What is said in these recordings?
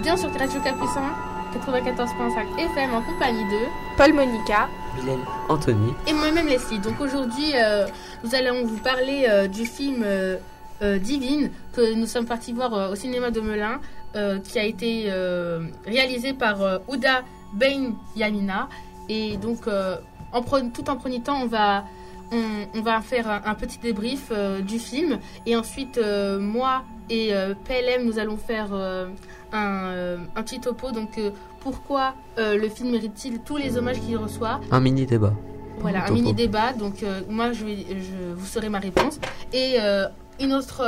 bien sur Radio Capucin 94.5 FM en compagnie de Paul, Monica, Bilal, Anthony et moi-même Leslie. Donc aujourd'hui, nous allons vous parler du film Divine que nous sommes partis voir au cinéma de Melun, qui a été réalisé par Ouda Ben-Yamina. Et donc, tout en premier temps, on va faire un petit débrief du film. Et ensuite, moi et PLM, nous allons faire un petit topo. Donc, pourquoi le film mérite-t-il tous les hommages qu'il reçoit ? Un mini-débat. Voilà, un mini-débat. Donc, moi, vous saurez ma réponse. Et une autre...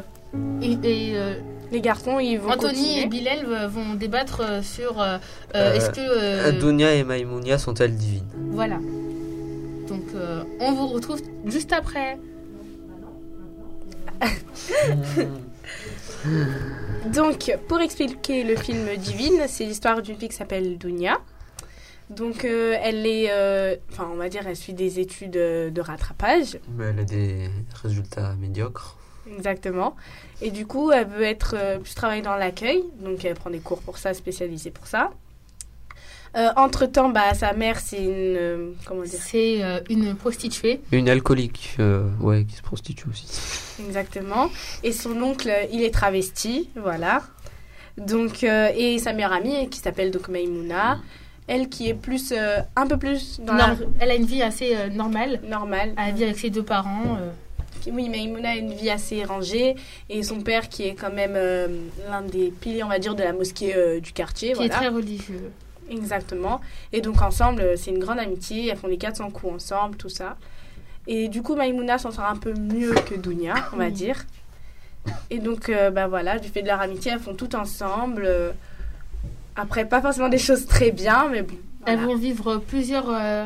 les garçons, ils vont Anthony continuer. et Bilal vont débattre sur est-ce que... Dounia et Maïmounia sont-elles divines ? Voilà. Donc, on vous retrouve juste après. Donc, pour expliquer le film Divine, c'est l'histoire d'une fille qui s'appelle Dounia. Donc, elle est... on va dire, elle suit des études de rattrapage. Mais elle a des résultats médiocres. Exactement. Et du coup, elle veut plus travailler dans l'accueil. Donc, elle prend des cours pour ça, spécialisés pour ça. Entre-temps, sa mère, c'est une... comment dire ? C'est une prostituée. Une alcoolique, qui se prostitue aussi. Exactement. Et son oncle, il est travesti, voilà. Donc, et sa meilleure amie, qui s'appelle donc Maïmouna, elle qui est plus, un peu plus dans Elle a une vie assez normale. normale. Elle vit avec ses deux parents. Oui, Maïmouna a une vie assez rangée. Et son père, qui est quand même l'un des piliers, on va dire, de la mosquée du quartier. Qui est très religieux. Exactement. Et donc, ensemble, c'est une grande amitié. Elles font les 400 coups ensemble, tout ça. Et du coup, Maïmouna s'en sort un peu mieux que Dounia, on va dire. Et donc, voilà, du fait de leur amitié, elles font tout ensemble. Après, pas forcément des choses très bien, mais bon. Voilà. Elles vont vivre plusieurs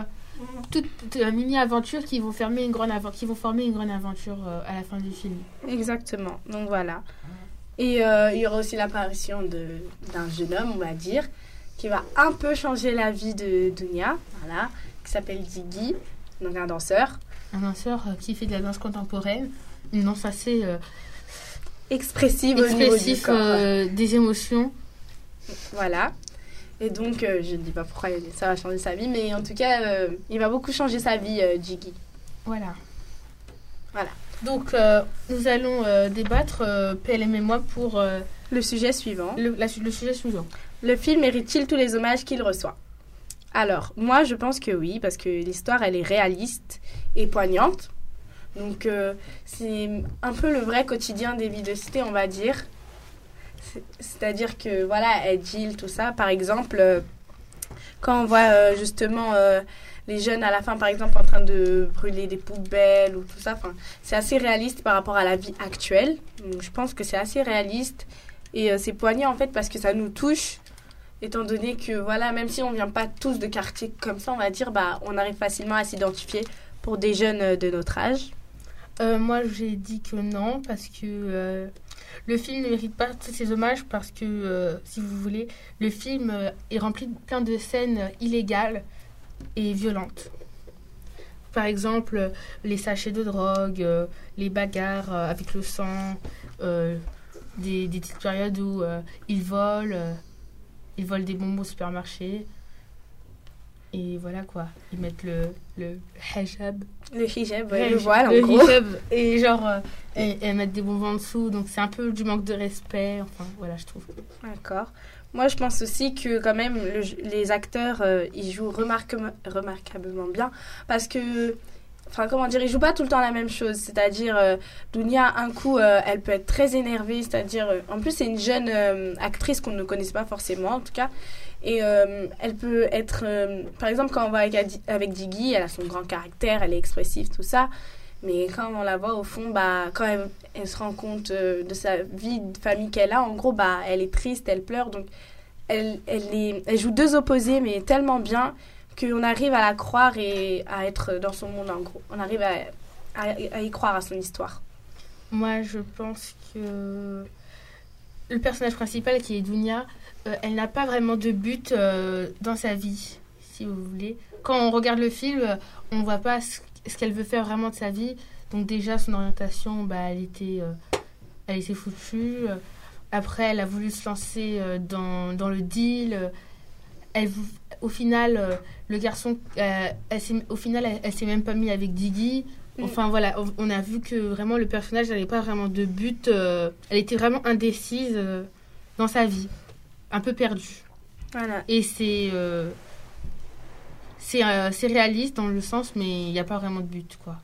mini-aventures qui vont former une grande aventure à la fin du film. Exactement. Donc, voilà. Et il y aura aussi l'apparition d'un jeune homme, on va dire, qui va un peu changer la vie de Dounia, voilà, qui s'appelle Diggy, donc un danseur. Un danseur qui fait de la danse contemporaine, une danse assez expressive au niveau du corps. Des émotions. Voilà. Et donc, je ne dis pas pourquoi ça va changer sa vie, mais en tout cas, il va beaucoup changer sa vie, Diggy. Voilà. Voilà. Donc, nous allons débattre, PLM et moi, pour... le sujet suivant. Le sujet suivant. Le film mérite-t-il tous les hommages qu'il reçoit ? Alors, moi, je pense que oui, parce que l'histoire, elle est réaliste et poignante. Donc, c'est un peu le vrai quotidien des vies de cité, on va dire. C'est-à-dire que, voilà, Edil, tout ça, par exemple, quand on voit justement les jeunes à la fin, par exemple, en train de brûler des poubelles ou tout ça, c'est assez réaliste par rapport à la vie actuelle. Donc, je pense que c'est assez réaliste et c'est poignant, en fait, parce que ça nous touche. Étant donné que, voilà, même si on ne vient pas tous de quartiers comme ça, on va dire, on arrive facilement à s'identifier pour des jeunes de notre âge. Moi, j'ai dit que non, parce que le film ne mérite pas tous ces hommages, parce que, si vous voulez, le film est rempli de plein de scènes illégales et violentes. Par exemple, les sachets de drogue, les bagarres avec le sang, des petites périodes où ils volent des bonbons au supermarché. Et voilà quoi. Ils mettent le hijab. Le hijab, le voile en gros. Hijab. Et genre, et mettre des bonbons en dessous. Donc c'est un peu du manque de respect. Enfin, voilà, je trouve. D'accord. Moi, je pense aussi que quand même, les acteurs, ils jouent remarquablement bien. Parce que... ils jouent pas tout le temps la même chose. C'est-à-dire, Dounia, un coup, elle peut être très énervée. C'est-à-dire, en plus, c'est une jeune actrice qu'on ne connaisse pas forcément, en tout cas. Et elle peut être... par exemple, quand on voit avec Diggy, elle a son grand caractère, elle est expressive, tout ça. Mais quand on la voit, au fond, quand elle se rend compte de sa vie de famille qu'elle a, en gros, elle est triste, elle pleure. Donc, elle joue deux opposés, mais tellement bien qu'on arrive à la croire et à être dans son monde, en gros. On arrive à y croire à son histoire. Moi, je pense que le personnage principal, qui est Dounia, elle n'a pas vraiment de but dans sa vie, si vous voulez. Quand on regarde le film, on ne voit pas ce qu'elle veut faire vraiment de sa vie. Donc déjà, son orientation, elle était foutue. Après, elle a voulu se lancer dans le deal. Elle, au final, le garçon, elle s'est même pas mise avec Diggy. Enfin voilà, on a vu que vraiment le personnage n'avait pas vraiment de but. Elle était vraiment indécise dans sa vie, un peu perdue. Voilà. Et c'est réaliste dans le sens, mais il n'y a pas vraiment de but, quoi.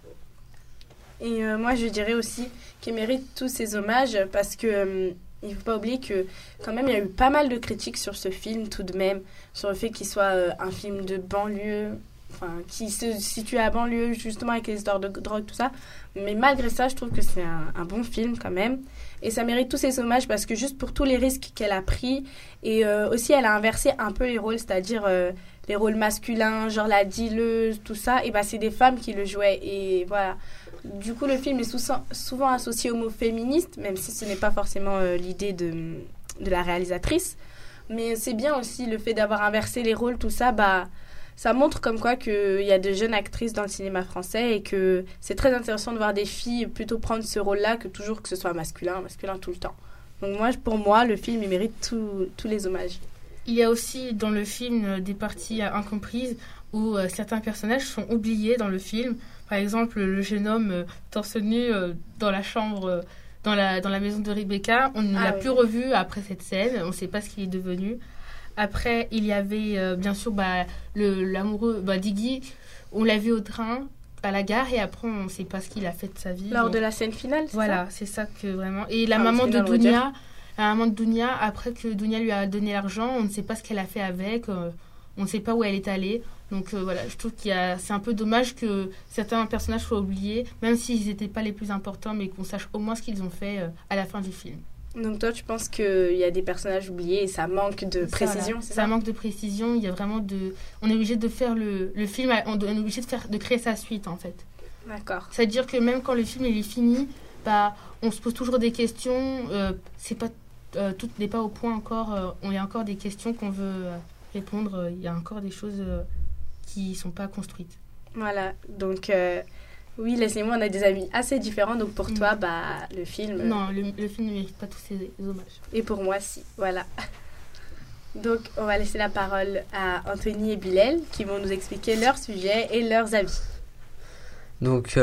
Et moi, je dirais aussi qu'il mérite tous ces hommages parce que il ne faut pas oublier que quand même, il y a eu pas mal de critiques sur ce film tout de même, sur le fait qu'il soit un film de banlieue, enfin, qui se situe à banlieue justement avec les histoires de drogue, tout ça. Mais malgré ça, je trouve que c'est un bon film quand même. Et ça mérite tous ces hommages parce que juste pour tous les risques qu'elle a pris et aussi elle a inversé un peu les rôles, c'est-à-dire les rôles masculins, genre la dealeuse, tout ça, et bah c'est des femmes qui le jouaient et voilà. Du coup, le film est souvent associé au mot féministe, même si ce n'est pas forcément l'idée de la réalisatrice. Mais c'est bien aussi le fait d'avoir inversé les rôles, tout ça, bah, ça montre comme quoi qu'il y a de jeunes actrices dans le cinéma français et que c'est très intéressant de voir des filles plutôt prendre ce rôle-là que toujours que ce soit masculin tout le temps. Donc pour moi, le film, il mérite tous les hommages. Il y a aussi dans le film des parties incomprises où certains personnages sont oubliés dans le film. Par exemple, le jeune homme torse nu dans la chambre, dans la maison de Rebecca. On ne l'a plus revu après cette scène. On ne sait pas ce qu'il est devenu. Après, il y avait bien sûr l'amoureux Diggy. On l'a vu au train, à la gare, et après, on ne sait pas ce qu'il a fait de sa vie. Lors de la scène finale, c'est voilà, ça c'est ça que vraiment... Et la maman de Dounia, après que Dounia lui a donné l'argent, on ne sait pas ce qu'elle a fait avec. On ne sait pas où elle est allée. Donc voilà, je trouve c'est un peu dommage que certains personnages soient oubliés, même s'ils n'étaient pas les plus importants, mais qu'on sache au moins ce qu'ils ont fait à la fin du film. Donc toi, tu penses qu'il y a des personnages oubliés et ça manque de précision, c'est ça ? Ça manque de précision, il y a vraiment on est obligé de faire le film, on est obligé de créer sa suite en fait. D'accord. C'est-à-dire que même quand le film il est fini, on se pose toujours des questions, c'est pas, tout n'est pas au point encore, il y a encore des questions qu'on veut répondre, il y a encore des choses qui ne sont pas construites. Voilà, donc oui, Leslie et moi, on a des avis assez différents, donc pour toi, le film... Non, le film ne mérite pas tous ces hommages. Et pour moi, si, voilà. Donc, on va laisser la parole à Anthony et Bilal, qui vont nous expliquer leur sujet et leurs avis. Donc,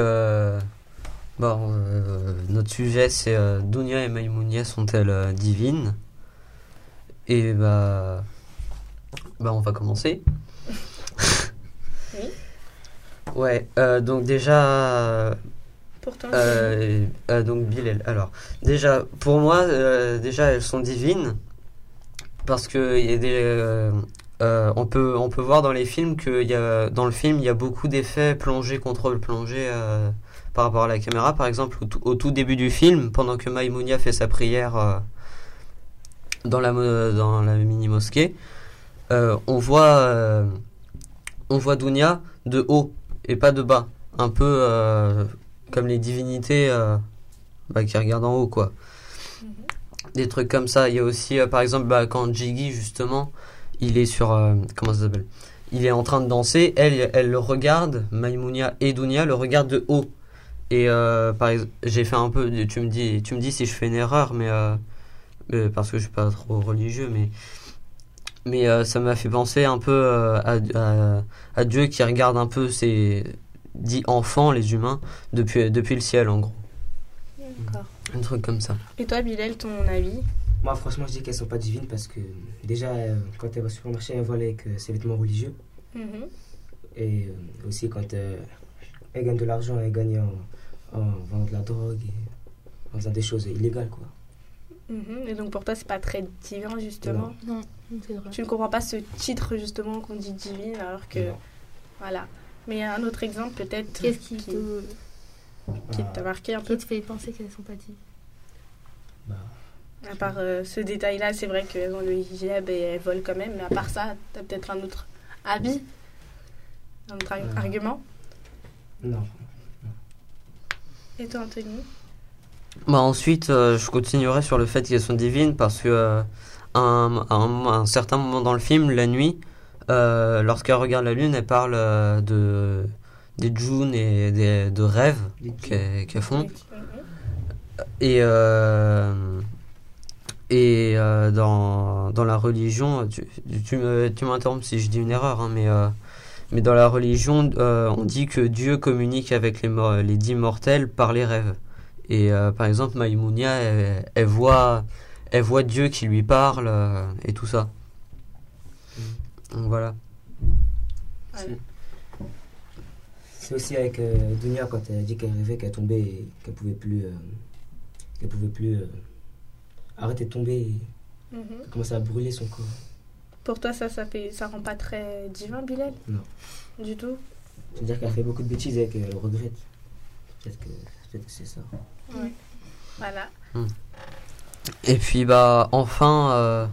notre sujet, c'est Dounia et Maïmounia sont-elles divines ? Et on va commencer. Oui. Ouais, donc déjà... Pourtant, donc Bilal, alors, déjà, pour moi, elles sont divines, parce que il y a on peut voir dans les films dans le film, il y a beaucoup d'effets plongée, contrôle plongée par rapport à la caméra. Par exemple, au tout début du film, pendant que Maïmounia fait sa prière dans la mini-mosquée, on voit Dounia de haut et pas de bas, un peu comme les divinités qui regardent en haut, quoi. Des trucs comme ça. Il y a aussi par exemple quand Jiggy justement il est sur comment ça s'appelle, il est en train de danser, elle le regarde, Maïmounia et Dounia le regardent de haut, et par exemple, j'ai fait un peu, tu me dis si je fais une erreur, mais parce que je suis pas trop religieux, mais ça m'a fait penser un peu à Dieu qui regarde un peu ses dits enfants, les humains, depuis le ciel, en gros. D'accord. Un truc comme ça. Et toi, Bilal, ton avis ? Moi, franchement, je dis qu'elles sont pas divines parce que déjà, quand elle va au supermarché, elle voit avec ses vêtements religieux. Et aussi, quand elle gagne de l'argent, elle gagne en vendant de la drogue et en faisant des choses illégales, quoi. Et donc pour toi, c'est pas très divin, justement ? Non, c'est vrai. Tu ne comprends pas ce titre, justement, qu'on dit divine, alors que... Non. Voilà. Mais un autre exemple, peut-être... Qu'est-ce qui t'a marqué un peu ? te fait penser qu'elles sont pas divines ? À part ce détail-là, c'est vrai qu'elles ont le hijab et elles volent quand même. Mais à part ça, t'as peut-être un autre avis ? Un autre argument ? Non. Et toi, Anthony ? Ensuite, je continuerai sur le fait qu'elles sont divines parce que à un certain moment dans le film, la nuit, lorsqu'elle regarde la lune, elle parle des djinns et de rêves qu'elles font. Et dans la religion, tu m'interromps si je dis une erreur, hein, mais dans la religion, on dit que Dieu communique avec les 10 mortels par les rêves. Et par exemple, Maïmounia, elle voit Dieu qui lui parle et tout ça. Donc voilà. C'est aussi avec Dunia quand elle a dit qu'elle rêvait qu'elle tombait et qu'elle pouvait plus arrêter de tomber et qu'elle commençait à brûler son corps. Pour toi, ça rend pas très divin, Bilal? Non. Du tout? C'est-à-dire qu'elle a fait beaucoup de bêtises et qu'elle regrette. Peut-être que c'est ça. Ouais. Voilà. Et puis enfin,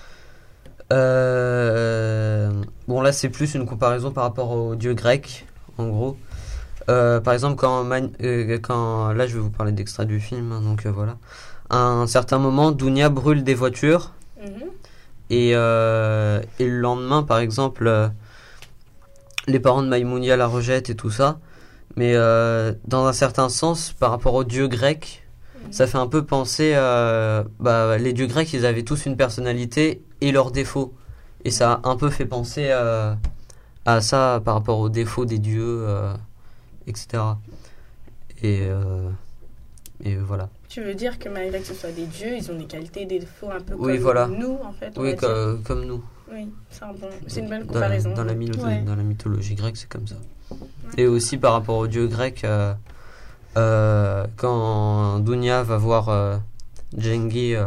bon là c'est plus une comparaison par rapport aux dieux grecs, en gros. Par exemple quand là je vais vous parler d'extrait du film, hein, donc voilà. À un certain moment, Dunia brûle des voitures et le lendemain, par exemple, les parents de Maïmounia la rejettent et tout ça. Mais dans un certain sens, par rapport aux dieux grecs, ça fait un peu penser, les dieux grecs, ils avaient tous une personnalité et leurs défauts. Et ça a un peu fait penser à ça par rapport aux défauts des dieux, etc. Et voilà. Tu veux dire que malgré que ce soit des dieux, ils ont des qualités et des défauts un peu oui, comme voilà. nous, en fait. Oui, comme nous. Oui, c'est une bonne comparaison. Dans la mythologie grecque, c'est comme ça. Ouais. Et aussi par rapport aux dieux grecs, quand Dunia va voir Jiggy,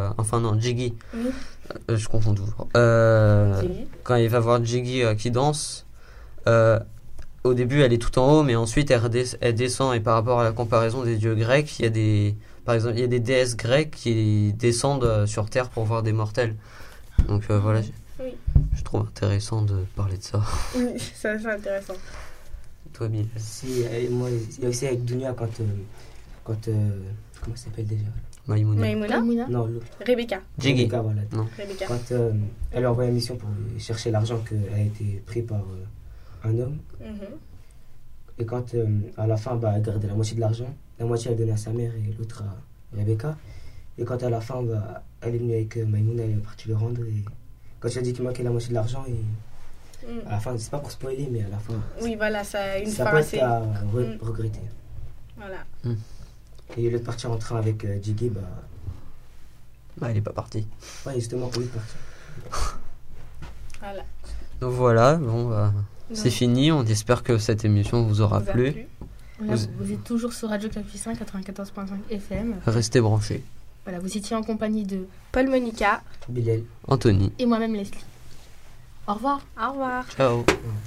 je confonds toujours. Quand il va voir Jiggy qui danse, au début elle est tout en haut, mais ensuite elle descend, et par rapport à la comparaison des dieux grecs, par exemple, il y a des déesses grecques qui descendent sur Terre pour voir des mortels. Donc voilà, je trouve intéressant de parler de ça. Oui, c'est intéressant. Toi, Bill? Moi, il y a aussi avec Dunia quand comment elle s'appelle déjà? Maïmouna? Non, Rebecca. Jiggy. Rebecca, voilà. Non. Rebecca. Quand elle a envoyé une mission pour chercher l'argent qu'elle a été pris par un homme. Et quand à la fin, elle gardait la moitié de l'argent, la moitié elle donnait à sa mère et l'autre à Rebecca. Et quand à la fin, elle est venue avec Maïmouna, elle est partie le rendre. Et quand tu as dit qu'il manquait la moitié de l'argent, à la fin, c'est pas pour spoiler, mais à la fin. Oui, voilà, ça a une fin assez. À regretter. Voilà. Et au lieu de partir en train avec Jiggy, elle est pas partie. Ouais, justement, pour lui partir. Voilà. Donc voilà, c'est fini. On espère que cette émission vous aura plu. Vous êtes toujours sur Radio Campus 94.5 FM. Restez branchés. Voilà, vous étiez en compagnie de Paul, Monica, Bilal, Anthony et moi-même Leslie. Au revoir. Au revoir. Ciao.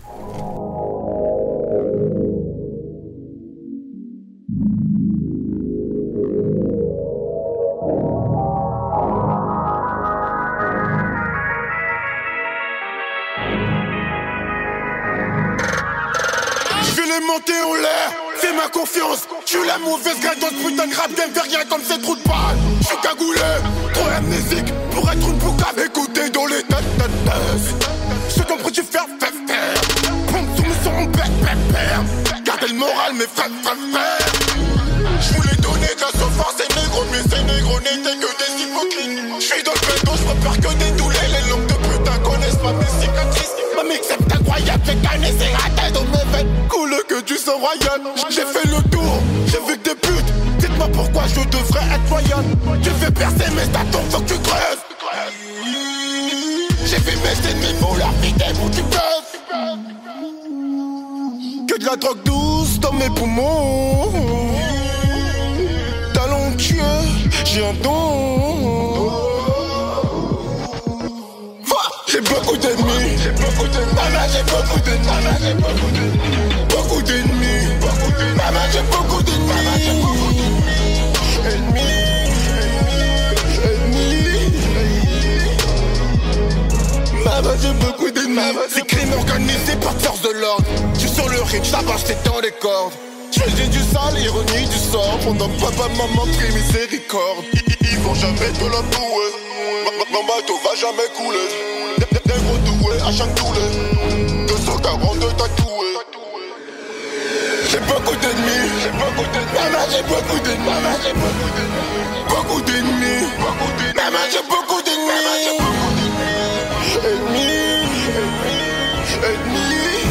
Monter en l'air, fais ma confiance. Je suis la mauvaise graine dans ce putain de rap game, fais rien comme ces trous de balle. Je suis cagoulé, trop amnésique pour être une boucave. Écoutez dans les têtes. J'ai compris du faire. Pompe sous mes sons, père. Gardez le moral, mes frères. Je voulais donner de la souffrance, c'est négro, mais ces négros n'étaient que des hypocrites. Je suis dans le béton, je repars que des doulets. Les langues de putain connaissent pas mes cicatrices. Ma mix est incroyable, j'ai gagné, c'est raté dans mes veines. Coule que du sang royal. J'ai fait le tour, j'ai vu que des putes. Dites-moi pourquoi je devrais être loyal. Tu fais percer mes statons, faut que tu creuses. J'ai vu mes ennemis pour leur vie, des bouts du buzz. Que de la drogue douce dans mes poumons. Talentueux, j'ai un don. J'ai beaucoup d'ennemis, maman j'ai beaucoup d'ennemis, beaucoup d'ennemis, maman j'ai beaucoup d'ennemis, maman j'ai beaucoup d'ennemis. C'est crime organisé par force de l'ordre. Tu sur le rythme, j'avance t'es dans les cordes. J'ai du sale, ironie du sort. Pendant que papa, maman prie miséricorde. Ils vont jamais te la douer. Mon bateau va jamais couler. Des gros doués à chaque doulet. 242 tatoués. J'ai beaucoup d'ennemis. Maman j'ai beaucoup d'ennemis. Beaucoup d'ennemis. Maman j'ai beaucoup d'ennemis. ennemis.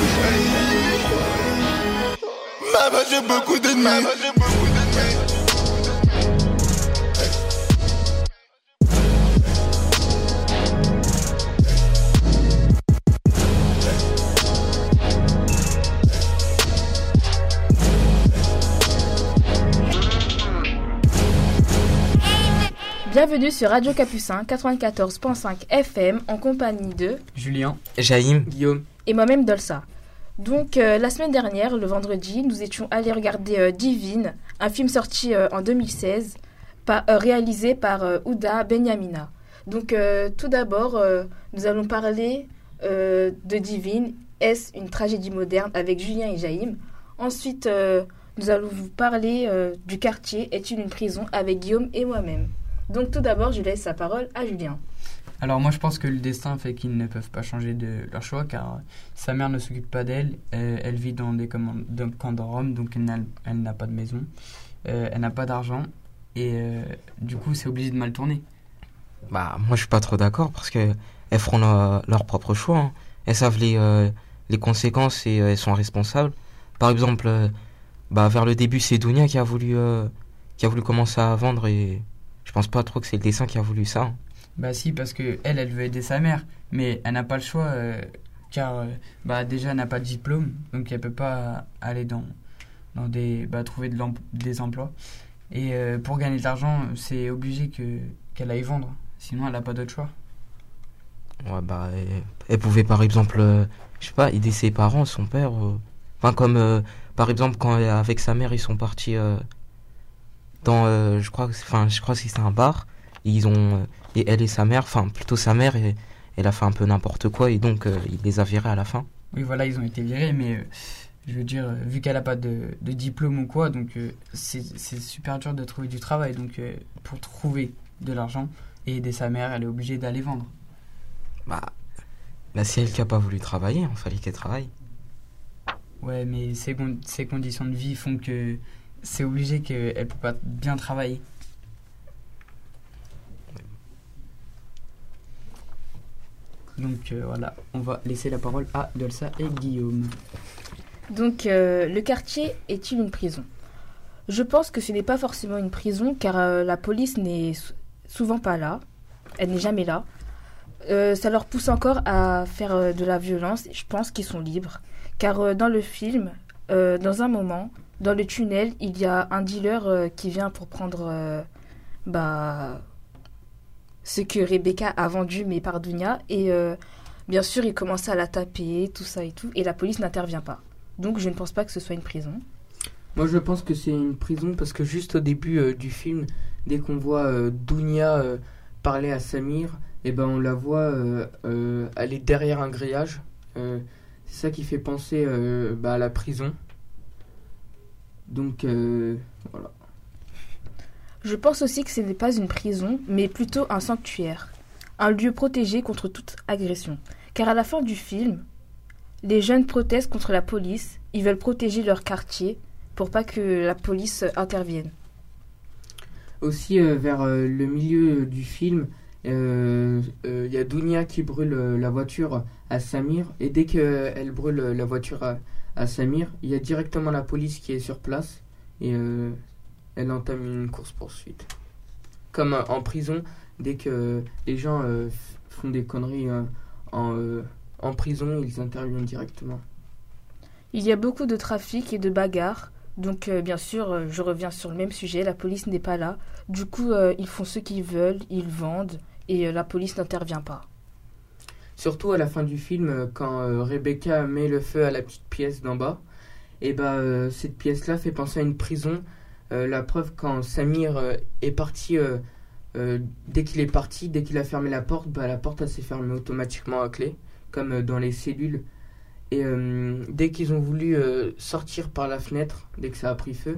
Maman, j'ai beaucoup d'ennemis. Bienvenue sur Radio Capucin 94.5 FM en compagnie de Julien, Jaïm, Guillaume et moi-même Dolsa. Donc la semaine dernière, le vendredi, nous étions allés regarder Divine, un film sorti en 2016, réalisé par Ouda Benyamina. Donc tout d'abord, nous allons parler de Divine, est-ce une tragédie moderne avec Julien et Jaïm. Ensuite, nous allons vous parler du quartier, est-il une prison avec Guillaume et moi-même. Donc tout d'abord, je laisse la parole à Julien. Alors moi je pense que le destin fait qu'ils ne peuvent pas changer de leur choix car sa mère ne s'occupe pas d'elle, elle vit dans des camps de Rome, donc elle n'a pas de maison, elle n'a pas d'argent et du coup c'est obligé de mal tourner. Bah moi je suis pas trop d'accord parce que elles feront leur propre choix, hein. Elles savent les conséquences et elles sont responsables. Par exemple, vers le début c'est Dounia qui a voulu commencer à vendre et je pense pas trop que c'est le dessin qui a voulu ça, hein. Bah si, parce que elle veut aider sa mère, mais elle n'a pas le choix car déjà elle n'a pas de diplôme, donc elle peut pas aller dans trouver des emplois. Et pour gagner de l'argent, c'est obligé qu'elle aille vendre, sinon elle n'a pas d'autre choix. Ouais, elle pouvait par exemple, aider ses parents, son père, comme par exemple quand avec sa mère ils sont partis dans je crois que c'était un bar et elle et sa mère, plutôt sa mère, elle a fait un peu n'importe quoi et donc il les a virés à la fin. Oui voilà, ils ont été virés, mais je veux dire, vu qu'elle n'a pas de diplôme ou quoi, donc c'est super dur de trouver du travail, donc pour trouver de l'argent et aider sa mère, elle est obligée d'aller vendre. C'est elle qui a pas voulu travailler, il fallait qu'elle travaille. Ouais, mais ses conditions de vie font que c'est obligé qu'elle ne peut pas bien travailler. Donc voilà, on va laisser la parole à Dolsa et Guillaume. Donc le quartier est-il une prison ? Je pense que ce n'est pas forcément une prison car la police n'est souvent pas là, elle n'est jamais là. Ça leur pousse encore à faire de la violence et je pense qu'ils sont libres. Car dans le film, dans un moment, dans le tunnel, il y a un dealer qui vient pour prendre ce que Rebecca a vendu, mais par Dounia. Et bien sûr, il commence à la taper, tout ça et tout. Et la police n'intervient pas. Donc, je ne pense pas que ce soit une prison. Moi, je pense que c'est une prison parce que juste au début du film, dès qu'on voit Dounia parler à Samir, on la voit aller derrière un grillage. C'est ça qui fait penser à la prison. Donc, voilà. Je pense aussi que ce n'est pas une prison, mais plutôt un sanctuaire. Un lieu protégé contre toute agression. Car à la fin du film, les jeunes protestent contre la police. Ils veulent protéger leur quartier pour pas que la police intervienne. Aussi, vers le milieu du film, il y a Dounia qui brûle la voiture à Samir. Et dès qu'elle brûle la voiture à Samir, il y a directement la police qui est sur place. Et elle entame une course-poursuite. Comme en prison, dès que les gens font des conneries en prison, ils interviennent directement. Il y a beaucoup de trafic et de bagarres. Donc, bien sûr, je reviens sur le même sujet. La police n'est pas là. Du coup, ils font ce qu'ils veulent, ils vendent. Et la police n'intervient pas. Surtout à la fin du film, quand Rebecca met le feu à la petite pièce d'en bas. Et cette pièce-là fait penser à une prison. La preuve, quand Samir est parti, dès qu'il est parti, dès qu'il a fermé la porte elle s'est fermée automatiquement à clé, comme dans les cellules. Et dès qu'ils ont voulu sortir par la fenêtre, dès que ça a pris feu,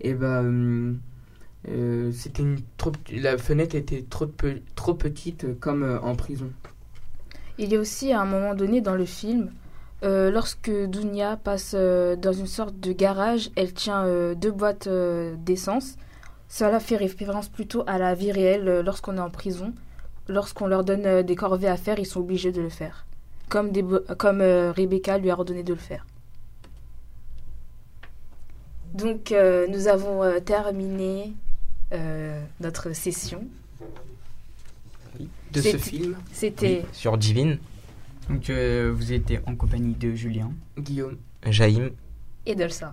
la fenêtre était trop petite, comme en prison. Il y a aussi à un moment donné dans le film, lorsque Dounia passe dans une sorte de garage, elle tient 2 boîtes d'essence. Cela fait référence plutôt à la vie réelle lorsqu'on est en prison. Lorsqu'on leur donne des corvées à faire, ils sont obligés de le faire. comme Rebecca lui a ordonné de le faire. Donc nous avons terminé notre session. De ce film. C'était sur Divine. Donc vous étiez en compagnie de Julien, Guillaume, Jaïm et Delsa.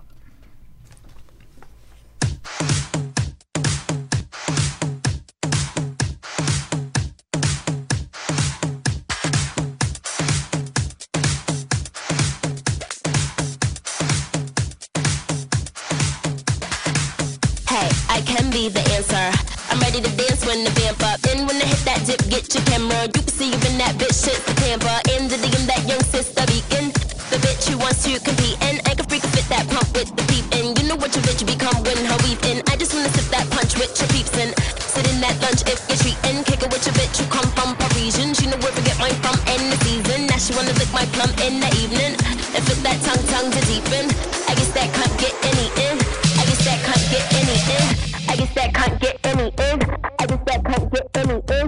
Hey, I can be the answer. I'm ready to dance when the vamp up. And when I hit that dip, get your camera. You can see you in that bitch, shit's the Tampa. In the DM, that young sister beacon. The bitch who wants to compete. And I can freak fit that pump with the peep. And you know what your bitch become when her weave in. I just wanna sip that punch with your peeps and sit in that lunch if you're treating. Kick it with your bitch who come from Parisian. She know where to get mine from in the season. Now she wanna lick my plum in the evening. And flip that tongue to deepen. I guess that can't get any in. I guess that can't get any in. I guess that can't get any in. I guess that can't get any in.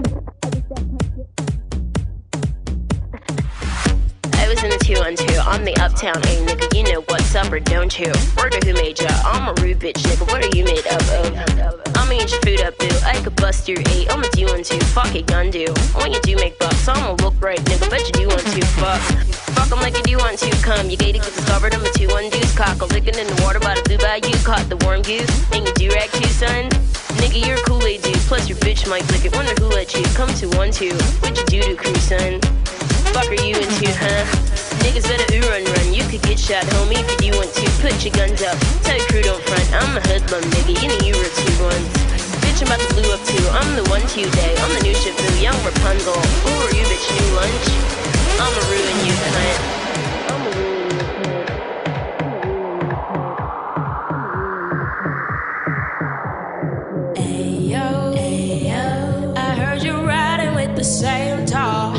I was in the 212, I'm the uptown A nigga, you know what's up or don't you? Word of who made ya? I'm a rude bitch nigga, what are you made up of? I'ma eat your food up boo, I could bust your 8, I'ma do one too, fuck it gun do. When you do make bucks, I'ma look right nigga, bet you do want to fuck. Fuck 'em like you do want to come, you gated get discovered, I'm a 2-1 deuce cock. I'm licking in the water by the blue bayou, caught the warm goose, and you do rag too son. Nigga, you're a Kool-Aid dude, plus your bitch might lick it, wonder who let you come to 1-2, what you do to crew son? Fuck are you into, huh? Niggas better run. You could get shot, homie, if you do want to. Put your guns up, tell your crew don't front. I'm a hoodlum, nigga, you know you were 2-1s. Bitch, I'm about to blue up too. I'm the 1-2 day. I'm the new Shifu, young Rapunzel. Who are you, bitch, new lunch? I'ma ruin you, cunt. I'ma ruin you, cunt. Ayo, ayo, I heard you riding with the same tall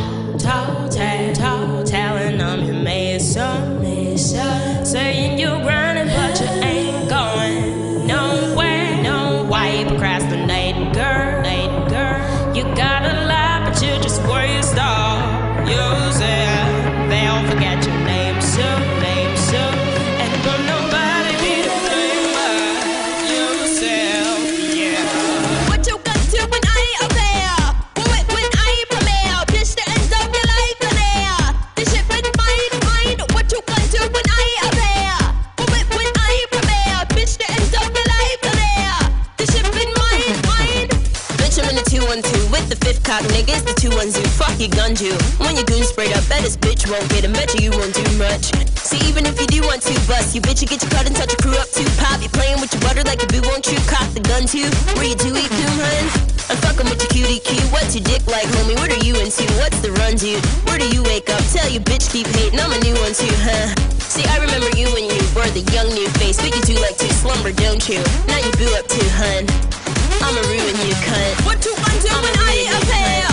talent. I'm your mason, saying you're grinding, but you ain't going nowhere. No, why you procrastinating, girl? You got a lot, but you just waste all yourself. They'll forget your name soon, and don't nobody be to blame but yourself, yeah. What you got to when I ain't up there? When I ain't premier, bitch, the end of your life in there. This shit been mine. What you got to when I ain't up there? When I ain't premier, bitch, the end of your life in there. This shit been mine. Bitch, I'm in the 212 with the fifth cock, niggas, the 2-1-2. Fuck your gun, you. When your goon sprayed up, bet this bitch won't get him. Bet you won't do much. See, even if you do want to bust, you bitch, you get your cut and touch your crew up too. Pop, you playing with your butter like a boo, won't you? Cock the gun too. Where you do eat coon, hun? I'm fucking with your cutie cue. What's your dick like, homie? What are you into? What's the run, dude? Where do you wake up? Tell your bitch keep hating. I'm a new one too, huh? See, I remember you when you were the young new face, but you do like to slumber, don't you? Now you boo up too, hun. I'ma ruin you, cunt. What you gonna do when I ain't up here?